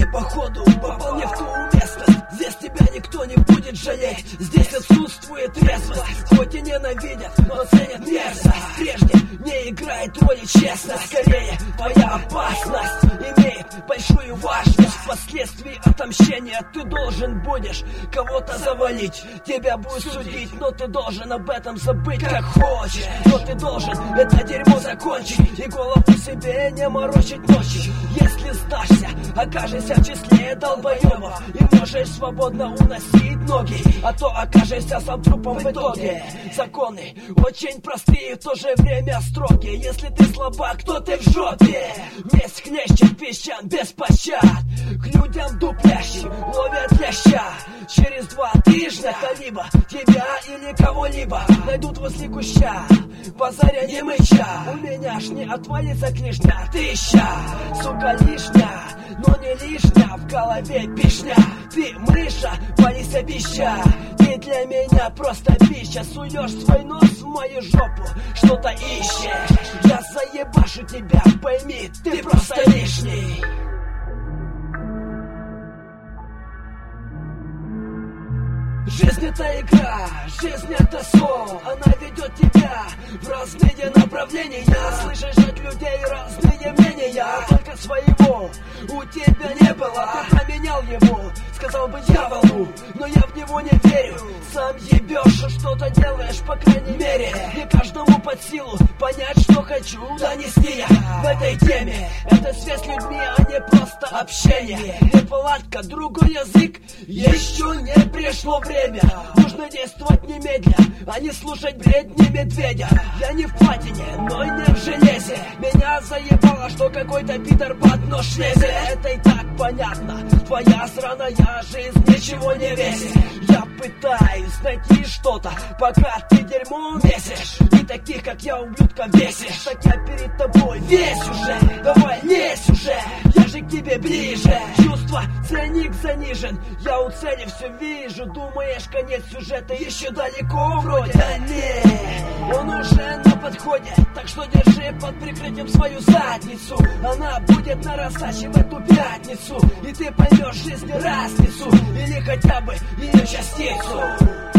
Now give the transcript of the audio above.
походу попал не в ту местность. Здесь тебя никто не будет жалеть, здесь отсутствует трезвость. Хоть и ненавидят, но ценят мерзость. Прежде не играет роли честность, скорее твоя опасность имеет большую важность. Впоследствии отомщения ты должен будешь кого-то завалить. Тебя будут судить, но ты должен об этом забыть как хочешь. Но ты должен это дерьмо закончить и голову себе не морочить ночью. Если сдашься, окажешься в числе долбоебов и можешь свободно уносить ноги, а то окажешься сам трупом в итоге. Законы очень простые, в то же время строгие. Если ты слабак, то ты в жопе. Месть хлещет песчан без пощад. К людям дуплящим ловят ляща. Через 2 тижня либо тебя или кого-либо найдут возле куща, базаря не мыча. У меня ж не отвалится клешня, 1000, сука, лишня, но не лишня. В голове пишня, ты мыша, вались обеща. Ты для меня просто пища. Суешь свой нос в мою жопу, что-то ищешь. Я заебашу тебя, пойми, ты просто лишний. Жизнь это игра, жизнь это сон. Она ведет тебя в разные направления. Слышишь от людей разные мнения, только своего у тебя не было. Ты променял его, сказал бы дьяволу, но я в него не верю. Сам ебешь, что-то делаешь, по крайней мере. Не каждому под силу понять, что хочу донести я в этой теме. Это связь с людьми, а не просто общение. Неполадка, другой язык, еще не пришло время. Нужно действовать немедля, а не слушать бредни медведя. Я не в платине, но и не в железе. Меня заебало, что какой-то пидор в одно шлезе. Это и так понятно, твоя сраная жизнь ничего не весит. Я пытаюсь найти что-то, пока ты дерьмо месишь. И таких, как я, ублюдка, весишь. Так я перед тобой весь уже, давай лезь уже, я же к тебе ближе. Чувство, ценник занижен, я у цели все вижу. Думаешь, конец сюжета еще далеко вроде? Да нет, он уже на подходе, так что держи под прикрытием свою задницу. Она будет нарастать в эту пятницу, и ты поймешь жизни разницу, или хотя бы ее частицу.